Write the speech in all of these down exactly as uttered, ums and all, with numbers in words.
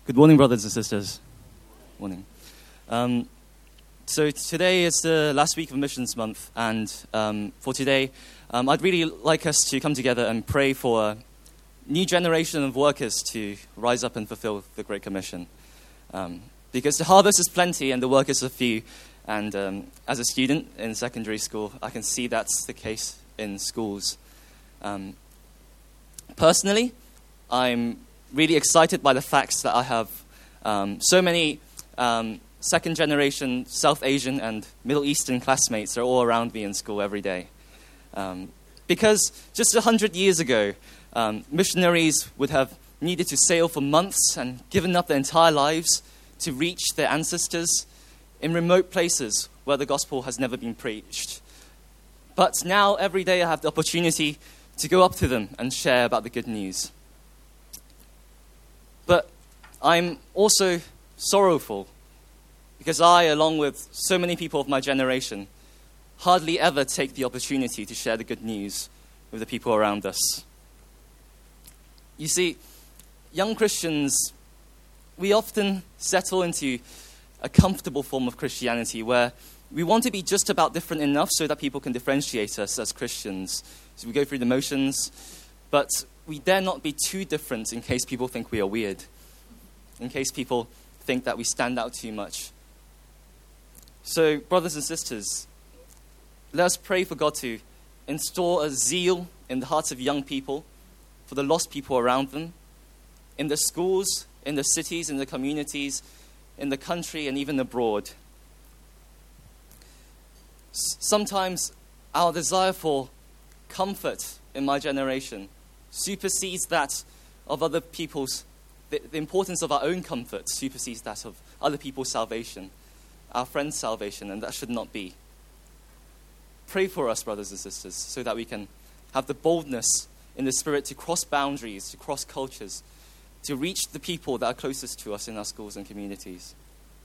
Good morning, brothers and sisters. Morning. Um, so today is the last week of Missions Month, and um, for today, um, I'd really like us to come together and pray for a new generation of workers to rise up and fulfill the Great Commission. Um, because the harvest is plenty and the workers are few, and um, as a student in secondary school, I can see that's the case in schools. Um, personally, I'm really excited by the facts that I have um, so many um, second-generation South Asian and Middle Eastern classmates are all around me in school every day. Um, because just a hundred years ago, um, missionaries would have needed to sail for months and given up their entire lives to reach their ancestors in remote places where the gospel has never been preached. But now, every day, I have the opportunity to go up to them and share about the good news. But I'm also sorrowful because I, along with so many people of my generation, hardly ever take the opportunity to share the good news with the people around us. You see, young Christians, we often settle into a comfortable form of Christianity where we want to be just about different enough so that people can differentiate us as Christians. So we go through the motions, but we dare not be too different in case people think we are weird, in case people think that we stand out too much. So, brothers and sisters, let us pray for God to install a zeal in the hearts of young people, for the lost people around them, in the schools, in the cities, in the communities, in the country, and even abroad. S- sometimes our desire for comfort in my generation supersedes that of other people's, the, the importance of our own comfort supersedes that of other people's salvation, our friends' salvation, and that should not be. Pray for us, brothers and sisters, so that we can have the boldness in the Spirit to cross boundaries, to cross cultures, to reach the people that are closest to us in our schools and communities.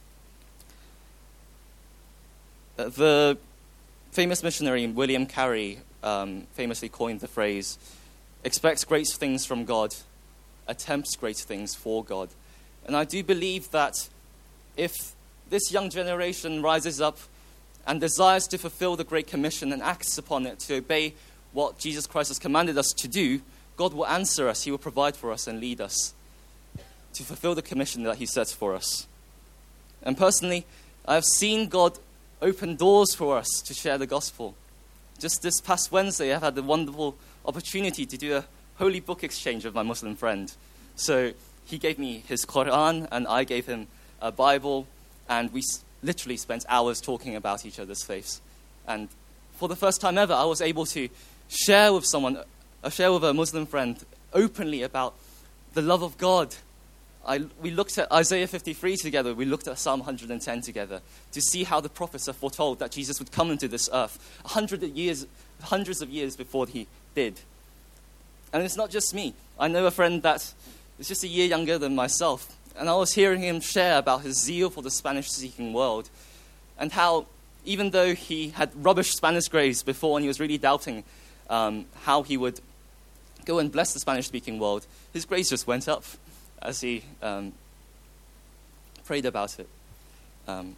Uh, the famous missionary William Carey um, famously coined the phrase, "Expects great things from God, attempts great things for God." And I do believe that if this young generation rises up and desires to fulfill the Great Commission and acts upon it to obey what Jesus Christ has commanded us to do, God will answer us, He will provide for us and lead us to fulfill the commission that He sets for us. And personally, I have seen God open doors for us to share the gospel. Just this past Wednesday, I've had the wonderful opportunity to do a holy book exchange with my Muslim friend. So he gave me his Quran and I gave him a Bible, and we s- literally spent hours talking about each other's faiths. And for the first time ever, I was able to share with someone, uh, share with a Muslim friend openly about the love of God. I, we looked at Isaiah fifty-three together. We looked at Psalm one hundred ten together to see how the prophets have foretold that Jesus would come into this earth a hundred years, hundreds of years before He did. And it's not just me. I know a friend that is just a year younger than myself, and I was hearing him share about his zeal for the Spanish-speaking world and how, even though he had rubbish Spanish grades before and he was really doubting um, how he would go and bless the Spanish-speaking world, his grades just went up as he um, prayed about it. Um,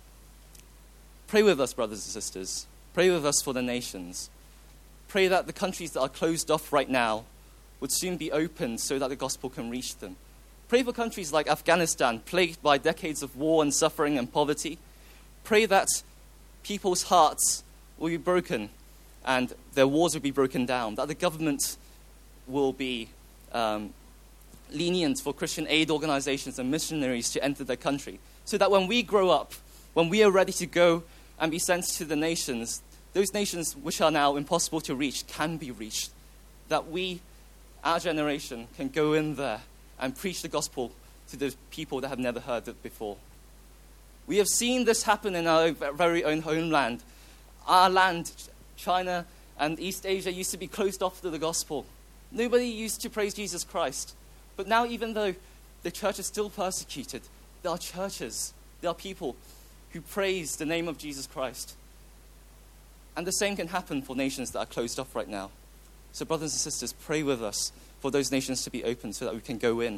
pray with us, brothers and sisters. Pray with us for the nations. Pray that the countries that are closed off right now would soon be opened so that the gospel can reach them. Pray for countries like Afghanistan, plagued by decades of war and suffering and poverty. Pray that people's hearts will be broken and their wars will be broken down, that the government will be um, lenient for Christian aid organizations and missionaries to enter their country, so that when we grow up, when we are ready to go and be sent to the nations, those nations which are now impossible to reach can be reached, that we, our generation, can go in there and preach the gospel to the people that have never heard it before. We have seen this happen in our very own homeland. Our land, China and East Asia, used to be closed off to the gospel. Nobody used to praise Jesus Christ. But now, even though the church is still persecuted, there are churches, there are people who praise the name of Jesus Christ. And the same can happen for nations that are closed off right now. So brothers and sisters, pray with us for those nations to be open so that we can go in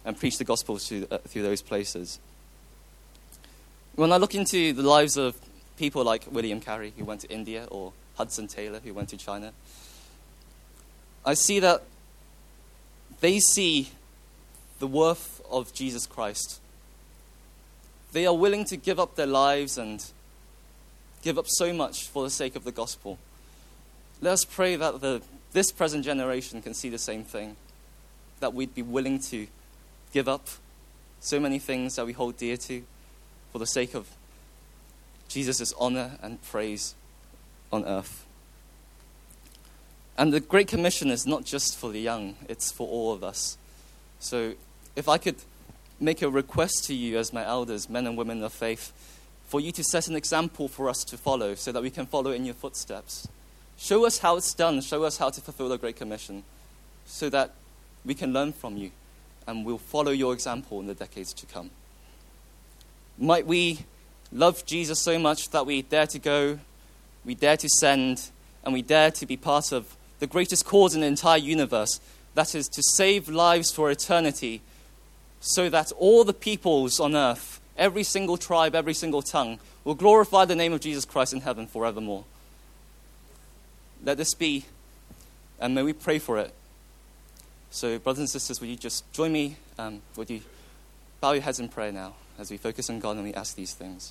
and preach the gospel to, uh, through those places. When I look into the lives of people like William Carey, who went to India, or Hudson Taylor, who went to China, I see that they see the worth of Jesus Christ. They are willing to give up their lives and give up so much for the sake of the gospel. Let us pray that the, this present generation can see the same thing, that we'd be willing to give up so many things that we hold dear to for the sake of Jesus' honor and praise on earth. And the Great Commission is not just for the young, it's for all of us. So if I could make a request to you as my elders, men and women of faith, for you to set an example for us to follow so that we can follow in your footsteps. Show us how it's done. Show us how to fulfill the Great Commission so that we can learn from you and we'll follow your example in the decades to come. Might we love Jesus so much that we dare to go, we dare to send, and we dare to be part of the greatest cause in the entire universe, that is to save lives for eternity, so that all the peoples on earth, every single tribe, every single tongue, will glorify the name of Jesus Christ in heaven forevermore. Let this be, and may we pray for it. So, brothers and sisters, would you just join me? Um, would you bow your heads in prayer now as we focus on God and we ask these things?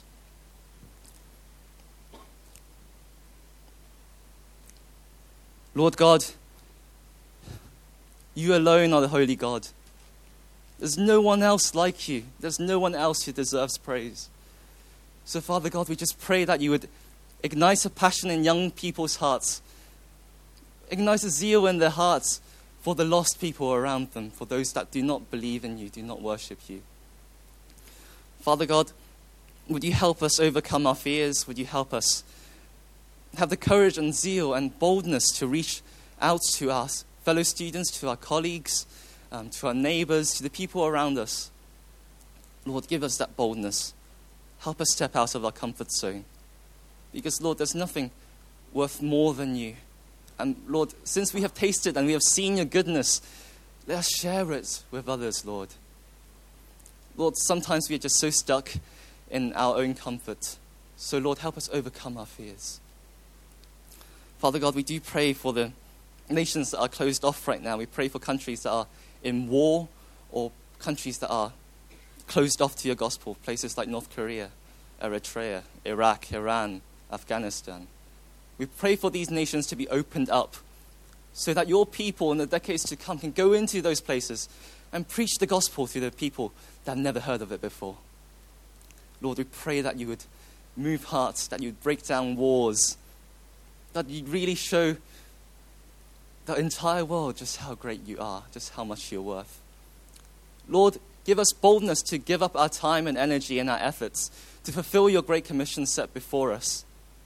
Lord God, you alone are the holy God. There's no one else like you. There's no one else who deserves praise. So, Father God, we just pray that you would ignite a passion in young people's hearts. Ignite a zeal in their hearts for the lost people around them, for those that do not believe in you, do not worship you. Father God, would you help us overcome our fears? Would you help us have the courage and zeal and boldness to reach out to our fellow students, to our colleagues, um, to our neighbors, to the people around us? Lord, give us that boldness. Help us step out of our comfort zone. Because, Lord, there's nothing worth more than you. And, Lord, since we have tasted and we have seen your goodness, let us share it with others, Lord. Lord, sometimes we are just so stuck in our own comfort. So, Lord, help us overcome our fears. Father God, we do pray for the nations that are closed off right now. We pray for countries that are in war or countries that are closed off to your gospel, places like North Korea, Eritrea, Iraq, Iran, Afghanistan. We pray for these nations to be opened up so that your people in the decades to come can go into those places and preach the gospel to the people that have never heard of it before. Lord, we pray that you would move hearts, that you would break down wars, that you'd really show the entire world just how great you are, just how much you're worth. Lord, give us boldness to give up our time and energy and our efforts to fulfill your great commission set before us.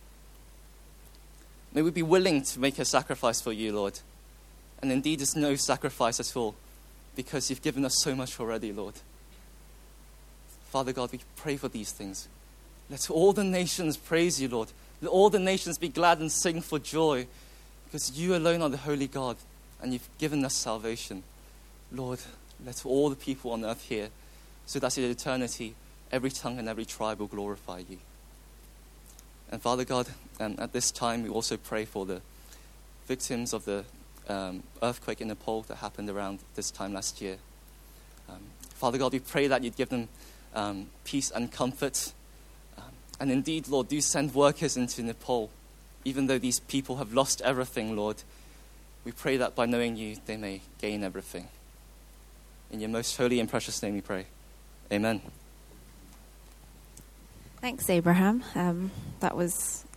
May we be willing to make a sacrifice for you, Lord. And indeed, it's no sacrifice at all, because you've given us so much already, Lord. Father God, we pray for these things. Let all the nations praise you, Lord. Let all the nations be glad and sing for joy, because you alone are the holy God, and you've given us salvation. Lord, let all the people on earth hear, so that in eternity, every tongue and every tribe will glorify you. And Father God, um, at this time, we also pray for the victims of the um, earthquake in Nepal that happened around this time last year. Um, Father God, we pray that you'd give them um, peace and comfort. Um, and indeed, Lord, do send workers into Nepal. Even though these people have lost everything, Lord, we pray that by knowing you, they may gain everything. In your most holy and precious name we pray. Amen. Thanks, Abraham. Um, that was